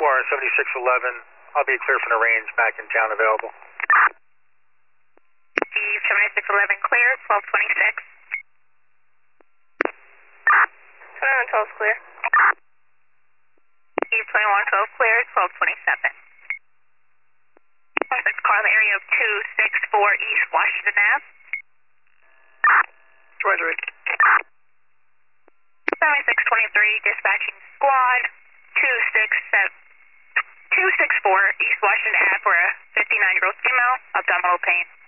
7611. I'll be clear from the range, back in town available. Eve 7611 clear, 1226. 2112 clear. Eve 2112 clear, 1227. That's car in the area of 264 East Washington Ave. Roger. 7623 dispatching squad 264 East Washington Ave for a 59-year-old female, abdominal pain.